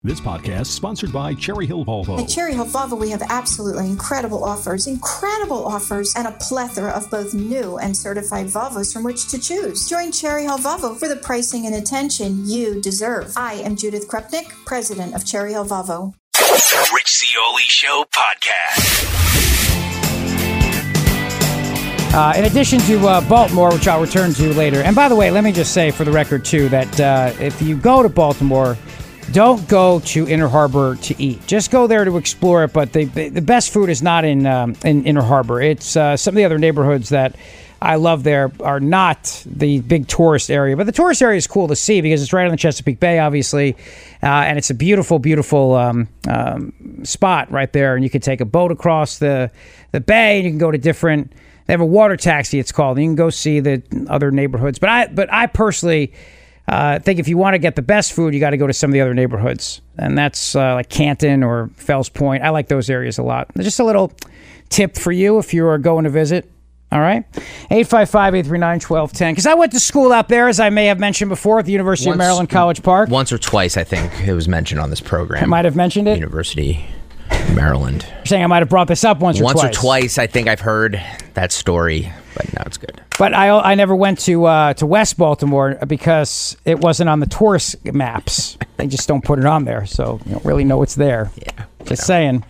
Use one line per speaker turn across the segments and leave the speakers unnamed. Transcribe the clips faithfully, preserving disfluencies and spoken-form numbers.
This podcast is sponsored by Cherry Hill Volvo.
At Cherry Hill Volvo, we have absolutely incredible offers, incredible offers, and a plethora of both new and certified Volvos from which to choose. Join Cherry Hill Volvo for the pricing and attention you deserve. I am Judith Krupnik, president of Cherry Hill Volvo.
The Rich Zeoli Show podcast.
Uh, in addition to uh, Baltimore, which I'll return to later. And by the way, let me just say for the record, too, that uh, if you go to Baltimore, don't go to Inner Harbor to eat. Just go there to explore it. But the the best food is not in um, in Inner Harbor. It's uh, some of the other neighborhoods that I love there are not the big tourist area. But the tourist area is cool to see because it's right on the Chesapeake Bay, obviously. Uh, and it's a beautiful, beautiful um, um, spot right there. And you can take a boat across the, the bay and you can go to different... They have a water taxi, it's called. And you can go see the other neighborhoods. But I but I personally uh, think if you want to get the best food, you got to go to some of the other neighborhoods. And that's uh, like Canton or Fells Point. I like those areas a lot. Just a little tip for you if you are going to visit. All right? eight five five, eight three nine, one two one zero. Because I went to school out there, as I may have mentioned before, at the University
once,
of Maryland, College Park.
Once or twice, I think, it was mentioned on this program.
I might have mentioned it?
University of Maryland.
You're saying I might have brought this up once or
once
twice.
Once or twice, I think I've heard that story, but now it's good.
But I I never went to uh, to West Baltimore because it wasn't on the tourist maps. They just don't put it on there, so you don't really know it's there.
Yeah.
Just saying.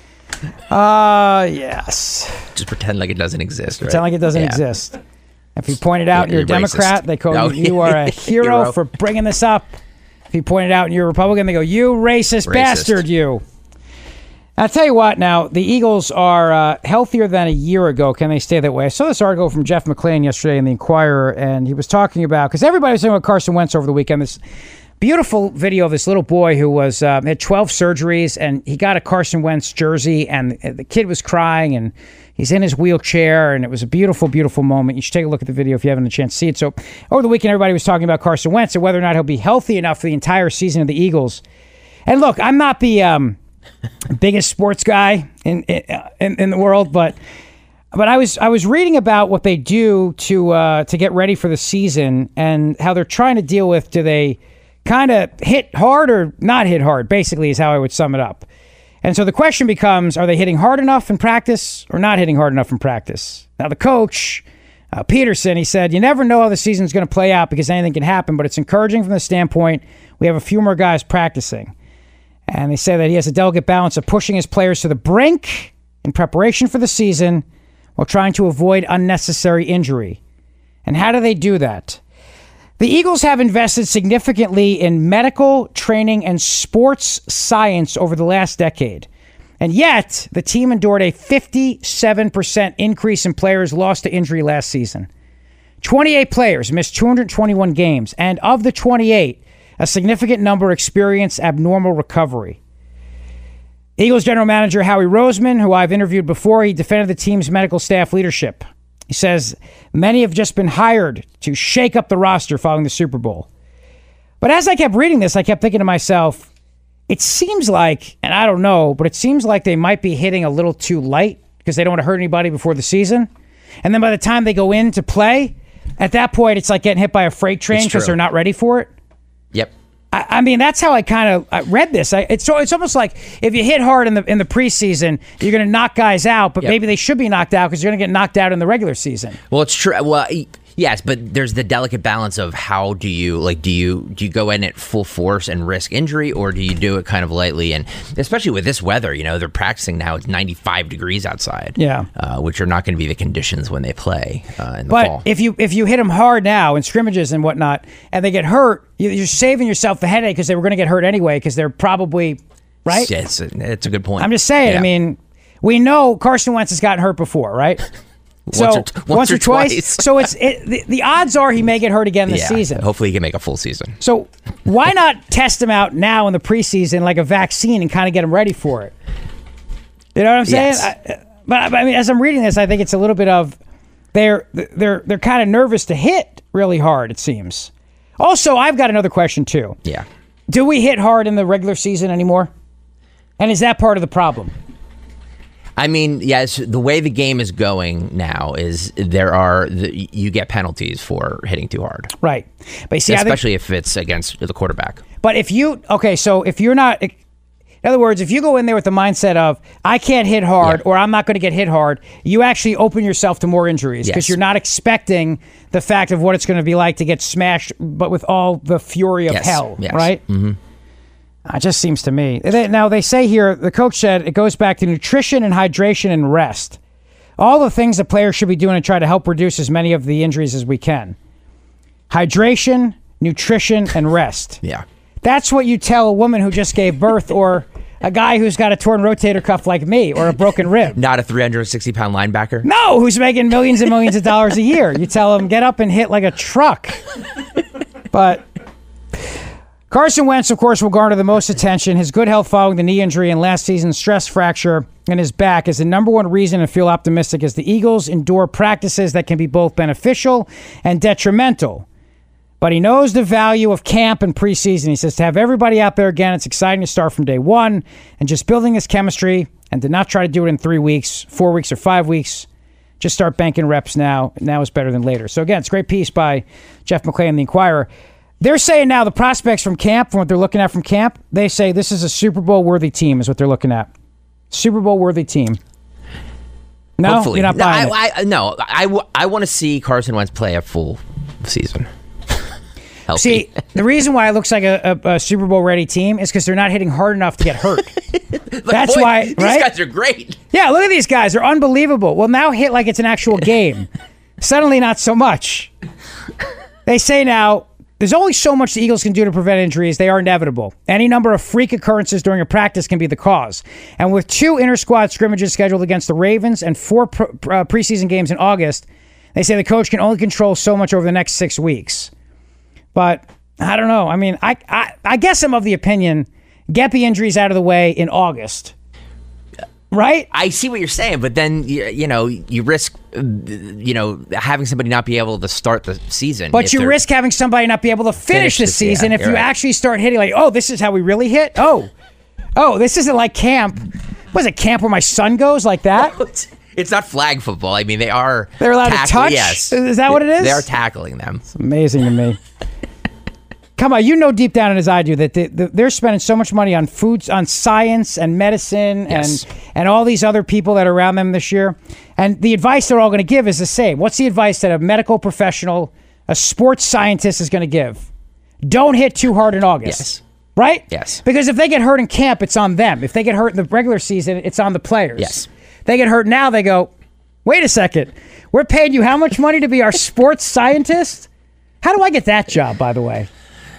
Uh, yes.
Just pretend like it doesn't exist, right?
Pretend like it doesn't
yeah.
exist. If you point it out
yeah,
and you're a Democrat,
racist.
they call
no.
you, you are a hero,
hero
for bringing this up. If you point it out and you're a Republican, they go, you racist,
racist.
bastard, you. I'll tell you what, now, the Eagles are uh, healthier than a year ago. Can they stay that way? I saw this article from Jeff McClain yesterday in the Inquirer, and he was talking about, because everybody was talking about Carson Wentz over the weekend, this beautiful video of this little boy who was uh, had twelve surgeries, and he got a Carson Wentz jersey, and the kid was crying, and he's in his wheelchair, and it was a beautiful, beautiful moment. You should take a look at the video if you haven't had a chance to see it. So over the weekend, everybody was talking about Carson Wentz and whether or not he'll be healthy enough for the entire season of the Eagles. And look, I'm not the um, biggest sports guy in, in in the world, but but I was I was reading about what they do to uh, to get ready for the season and how they're trying to deal with, do they kind of hit hard or not hit hard, basically, is how I would sum it up. And so the question becomes, are they hitting hard enough in practice or not hitting hard enough in practice? Now, the coach, uh, Peterson, he said, you never know how the season's going to play out because anything can happen, but it's encouraging from the standpoint we have a few more guys practicing. And they say that he has a delicate balance of pushing his players to the brink in preparation for the season while trying to avoid unnecessary injury. And how do they do that? The Eagles have invested significantly in medical training and sports science over the last decade. And yet, the team endured a fifty-seven percent increase in players lost to injury last season. twenty-eight players missed two hundred twenty-one games, and of the twenty-eight, a significant number experienced abnormal recovery. Eagles general manager Howie Roseman, who I've interviewed before, he defended the team's medical staff leadership. He says many have just been hired to shake up the roster following the Super Bowl. But as I kept reading this, I kept thinking to myself, it seems like, and I don't know, but it seems like they might be hitting a little too light because they don't want to hurt anybody before the season. And then by the time they go in to play, at that point, it's like getting hit by a freight train because they're not ready for it.
Yep.
I, I mean, that's how I kind of I read this. I, it's so it's almost like if you hit hard in the in the preseason, you're going to knock guys out, but
yep.
maybe they should be knocked out because you're going to get knocked out in the regular season.
Well, it's true. Well, yes, but there's the delicate balance of how do you like do you do you go in at full force and risk injury, or do you do it kind of lightly? And especially with this weather, you know, they're practicing now. It's ninety-five degrees outside.
Yeah,
uh, which are not going to be the conditions when they play uh, in the
but
fall.
But if you if you hit them hard now in scrimmages and whatnot, and they get hurt, you're saving yourself the headache because they were going to get hurt anyway because they're probably right.
Yeah, it's a, it's a good point.
I'm just saying.
Yeah.
I mean, we know Carson Wentz has gotten hurt before, right? So
once or, t- once
once
or,
or twice.
twice.
So it's it, the, the odds are he may get hurt again this
yeah,
season.
Hopefully he can make a full season.
So why not test him out now in the preseason like a vaccine and kind of get him ready for it? You know what I'm saying?
Yes.
I, but I mean, as I'm reading this, I think it's a little bit of they're they're they're kind of nervous to hit really hard. It seems. Also, I've got another question too.
Yeah.
Do we hit hard in the regular season anymore? And is that part of the problem?
I mean, yes, the way the game is going now is there are the, you get penalties for hitting too hard.
Right. But you see,
especially
I think,
if it's against the quarterback.
But if you okay, so if you're not. In other words, if you go in there with the mindset of, I can't hit hard
Yeah.
or I'm not going to get hit hard, you actually open yourself to more injuries because
Yes.
you're not expecting the fact of what it's going to be like to get smashed, but with all the fury of
Yes.
hell,
Yes.
right? Mm-hmm. It just seems to me. They- Now, they say here, the coach said it goes back to nutrition and hydration and rest. All the things the players should be doing to try to help reduce as many of the injuries as we can. Hydration, nutrition, and rest.
Yeah.
That's what you tell a woman who just gave birth or a guy who's got a torn rotator cuff like me or a broken rib.
Not a three hundred sixty pound linebacker.
No, who's making millions and millions of dollars a year. You tell him, get up and hit like a truck. But Carson Wentz, of course, will garner the most attention. His good health following the knee injury and last season's stress fracture in his back is the number one reason to feel optimistic as the Eagles endure practices that can be both beneficial and detrimental. But he knows the value of camp and preseason. He says to have everybody out there again, it's exciting to start from day one and just building this chemistry and to not try to do it in three weeks, four weeks, or five weeks. Just start banking reps now. Now is better than later. So again, it's a great piece by Jeff McClain, the Inquirer. They're saying now the prospects from camp, from what they're looking at from camp, they say this is a Super Bowl worthy team is what they're looking at. Super Bowl worthy team. No,
Hopefully.
you're not
no,
buying
I,
it.
I, no, I, w- I want to see Carson Wentz play a full season. Healthy.
See, the reason why it looks like a, a, a Super Bowl ready team is because they're not hitting hard enough to get hurt. That's
boy,
why,
these
right?
guys are great.
Yeah, look at these guys. They're unbelievable. Well, now hit like it's an actual game. Suddenly, not so much. They say now, there's only so much the Eagles can do to prevent injuries. They are inevitable. Any number of freak occurrences during a practice can be the cause. And with two inter-squad scrimmages scheduled against the Ravens and four pre- uh, preseason games in August, they say the coach can only control so much over the next six weeks. But I don't know. I mean, I, I I guess I'm of the opinion, get the injuries out of the way in August. Right?
I see what you're saying, but then, you, you know, you risk, uh, you know, having somebody not be able to start the season.
But
if
you
they're-
risk having somebody not be able to finish,
Finish
the
this-
season
yeah,
if
you're
you
right.
actually start hitting like, oh, this is how we really hit? Oh, oh, this isn't like camp. Was it camp where my son goes like that?
It's, it's not flag football. I mean, they are.
They're allowed to
tackle-
touch?
Yes.
Is that what it is?
They are tackling them.
Amazing to me. Come on, you know deep down as I do that they, they're spending so much money on foods, on science and medicine
Yes.
and and all these other people that are around them this year. And the advice they're all going to give is the same. What's the advice that a medical professional, a sports scientist is going to give? Don't hit too hard in August.
Yes.
Right?
Yes.
Because if they get hurt in camp, it's on them. If they get hurt in the regular season, it's on the players.
Yes.
They get hurt now, they go, wait a second. We're paying you how much money to be our sports scientist? How do I get that job, by the way?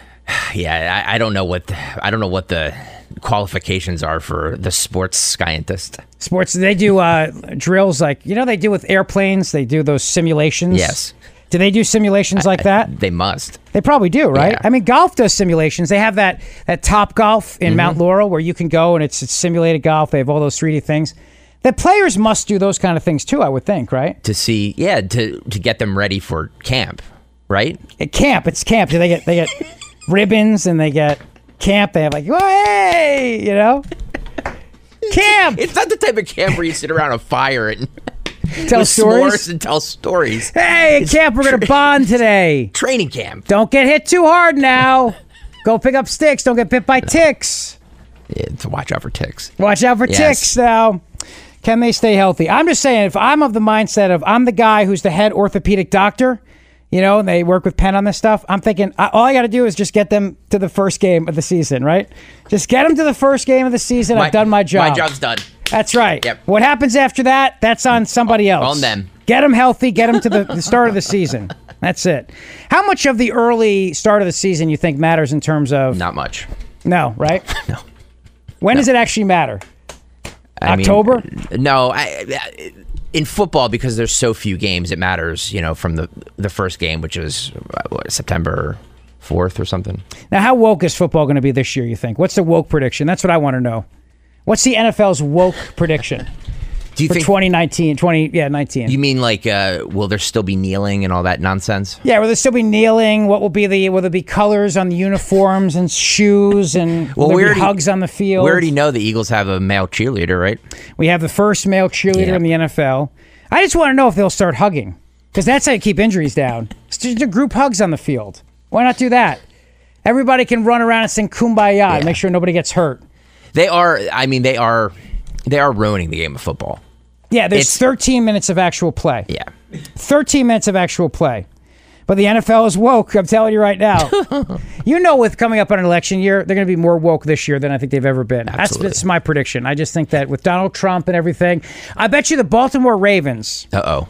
Yeah, I, I don't know what the, I don't know what the qualifications are for the sports scientist.
Sports, they do uh, drills like, you know, they do with airplanes. They do those simulations.
Yes.
Do they do simulations like that?
They must.
They probably do, right?
Yeah.
I mean, golf does simulations. They have that that Top Golf in
Mm-hmm.
Mount Laurel where you can go and it's, it's simulated golf. They have all those three D things. The players must do those kind of things too, I would think, right?
To see, yeah, to to get them ready for camp, right?
At camp, it's camp. Do they get they get ribbons and they get camp? They have like, oh, hey, you know, camp.
It's not the type of camp where you sit around a fire and
Tell
with
stories.
s'mores and tell stories.
Hey, at camp, we're gonna bond today.
Training camp.
Don't get hit too hard now. Go pick up sticks. Don't get bit by ticks.
Yeah, to watch out for ticks.
Watch out for
Yes.
ticks now. Can they stay healthy? I'm just saying, if I'm of the mindset of I'm the guy who's the head orthopedic doctor, you know, and they work with Penn on this stuff, I'm thinking I, all I got to do is just get them to the first game of the season, right? Just get them to the first game of the season. I've done my job.
My job's done.
That's right.
Yep.
What happens after that, that's on somebody else.
On them.
Get them healthy. Get them to the, the start of the season. That's it. How much of the early start of the season you think matters in terms of...
Not much.
No, right?
No.
When does it actually matter?
I mean,
October?
no, I, I- in football, because there's so few games, it matters. You know, from the the first game, which was what, September fourth or something.
Now, how woke is football going to be this year, you think? What's the woke prediction? That's what I want to know. What's the N F L's woke prediction
Do you
for
think?
twenty nineteen? twenty, yeah, nineteen.
You mean like, uh, will there still be kneeling and all that nonsense?
yeah, will there still be kneeling? What will be the, will there be colors on the uniforms and shoes and will
Well,
there
we
be
already-
hugs on the field?
We already know the Eagles have a male cheerleader, right?
We have the first male cheerleader
Yeah.
in the N F L. I just want to know if they'll start hugging because that's how you keep injuries down. It's just do group hugs on the field. Why not do that? Everybody can run around and sing Kumbaya
Yeah.
and make sure nobody gets hurt.
They are, I mean, they are, they are ruining the game of football.
Yeah, there's
It's-
thirteen minutes of actual play.
Yeah.
thirteen minutes of actual play. But the N F L is woke, I'm telling you right now. You know, with coming up on an election year, they're going to be more woke this year than I think they've ever been. That's,
Absolutely.
that's my prediction. I just think that with Donald Trump and everything, I bet you the Baltimore Ravens,
Uh-oh.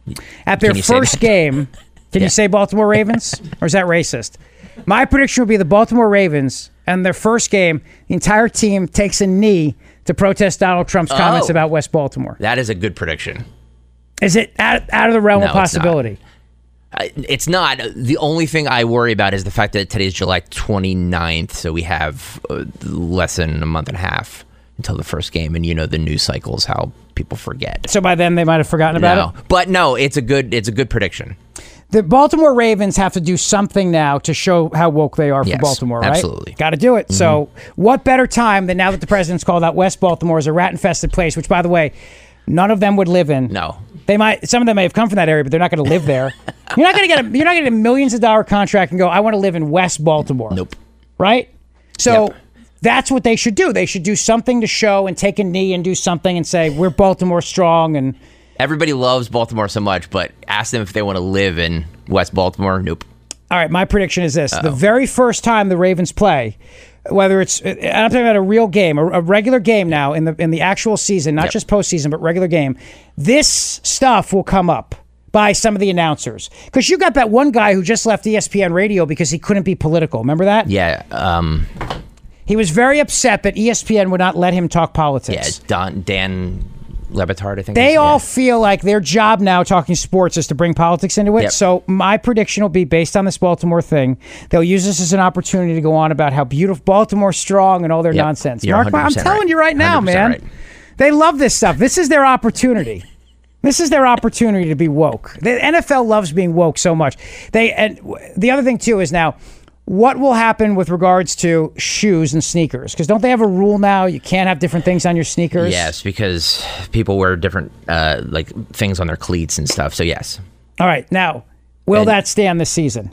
at their
Can you say
first
that?
game, can
Yeah.
you say Baltimore Ravens? Or is that racist? My prediction would be the Baltimore Ravens, and their first game, the entire team takes a knee to protest Donald Trump's comments
Oh.
about West Baltimore.
That is a good prediction.
Is it out, out of the realm
No,
of
it's not.
possibility?
I- It's not. The only thing I worry about is the fact that today's July twenty-ninth, so we have uh, less than a month and a half until the first game, and you know the news cycles, how people forget.
So by then they might have forgotten about
No.
it?
But no, it's a good it's a good prediction.
The Baltimore Ravens have to do something now to show how woke they are for
Yes,
Baltimore, right?
absolutely.
Got to do it. So what better time than now that the president's called out West Baltimore as a rat-infested place, which, by the way, none of them would live in.
No.
They might. Some of them may have come from that area, but they're not going to live there. You're not going to get a. You're not going to get a millions of dollar contract and go, I want to live in West Baltimore.
Nope.
Right? So
Yep.
that's what they should do. They should do something to show and take a knee and do something and say, we're Baltimore strong. And
Everybody loves Baltimore so much, but ask them if they want to live in West Baltimore. Nope.
all right, my prediction is this. The very first time the Ravens play, whether it's, and I'm talking about a real game, a, a regular game now in the in the actual season, not
Yep.
just postseason, but regular game, this stuff will come up by some of the announcers. Because you got that one guy who just left E S P N Radio because he couldn't be political. Remember that?
Yeah. Um.
He was very upset that E S P N would not let him talk
Yeah.
politics.
Don Dan Lebitard, I think.
They
is-
all
yeah.
feel like their job now talking sports is to bring politics into it.
Yep.
So my prediction will be based on this Baltimore thing. They'll use this as an opportunity to go on about how beautiful Baltimore's strong and all their
Yep.
nonsense.
You're
Mark, I'm
one hundred percent
telling
right.
you right now,
one hundred
man.
percent right.
They love this stuff. This is their opportunity. This is their opportunity to be woke. The N F L loves being woke so much. They and w- the other thing too is now, what will happen with regards to shoes and sneakers? Because don't they have a rule now? You can't have different things on your sneakers.
Yes, because people wear different uh, like things on their cleats and stuff. So yes.
All right. Now, will
And-
that stand this season?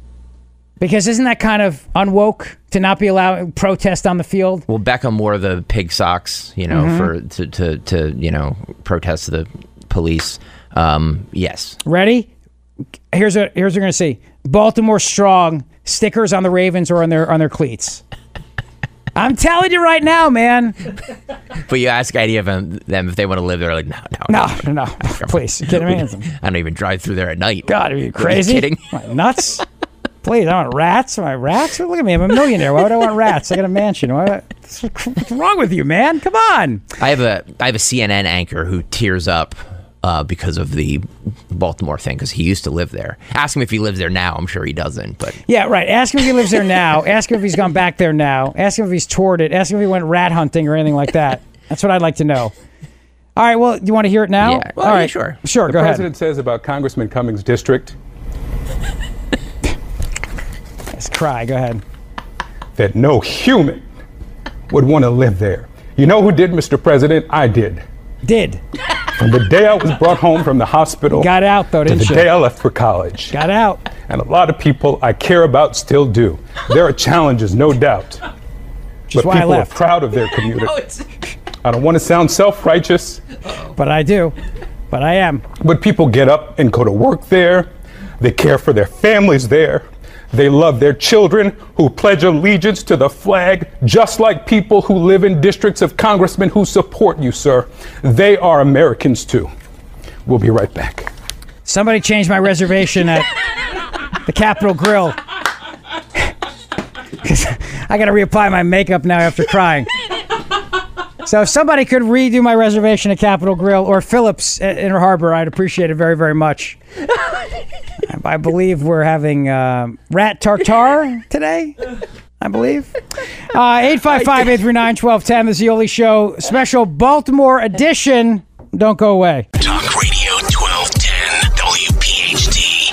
Because isn't that kind of unwoke to not be allowed protest on the field?
Well, Beckham wore the pig socks, you know,
Mm-hmm.
for to, to to you know protest the police. Um, yes.
Ready? Here's what here's what we're gonna see. Baltimore strong stickers on the Ravens or on their on their cleats. I'm telling you right now, man.
But you ask any of them, them if they want to live there, like no, no,
No, no, no. Please, you kidding me?
I don't even drive through there at night.
God, are you
Are you
crazy?
kidding?
Am I nuts? Please, I want rats. Am I rats? Look at me. I'm a millionaire. Why would I want rats? I got a mansion. Why, what's wrong with you, man? Come on.
I have a I have a C N N anchor who tears up uh, because of the Baltimore thing because he used to live there. Ask him if he lives there now. I'm sure he doesn't. But
Yeah, right. Ask him if he lives there now. Ask him if he's gone back there now. Ask him if he's toured it. Ask him if he went rat hunting or anything like that. That's what I'd like to know. All right, well, you want to hear it now?
Yeah, well,
All
yeah,
right,
sure.
Sure,
The
go
president says about Congressman Cummings' district
ahead. Let's cry. Go ahead.
that no human would want to live there. You know who did, Mister President? I did.
Did.
From the day I was brought home from the hospital
Got out, though,
to
didn't
the
you?
day I left for college.
Got out.
And a lot of people I care about still do. There are challenges, no doubt.
Which is
But
why I
people are
left.
proud of their community. I don't want to sound self-righteous,
But I do. But I am.
but people get up and go to work there. They care for their families there. They love their children who pledge allegiance to the flag, just like people who live in districts of congressmen who support you, sir. They are Americans too. We'll be right back.
Somebody changed my reservation at the Capitol Grill. 'Cause I got to reapply my makeup now after crying. So if somebody could redo my reservation at Capitol Grill or Phillips at Inner Harbor, I'd appreciate it very, very much. I believe we're having um, rat tartare today. I believe. Uh, eight five five, eight three nine, one two one zero. The Zioli Show special Baltimore edition. Don't go away.
Talk Radio twelve ten W P H T.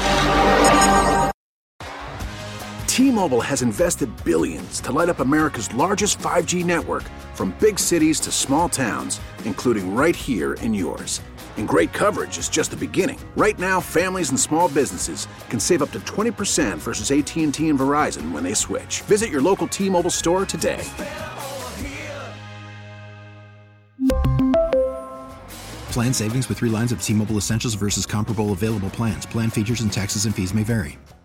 T-Mobile has invested billions to light up America's largest five G network, from big cities to small towns, including right here in yours. And great coverage is just the beginning. Right now, families and small businesses can save up to twenty percent versus A T and T and Verizon when they switch. Visit your local T-Mobile store today.
Plan savings with three lines of T-Mobile Essentials versus comparable available plans. Plan features and taxes and fees may vary.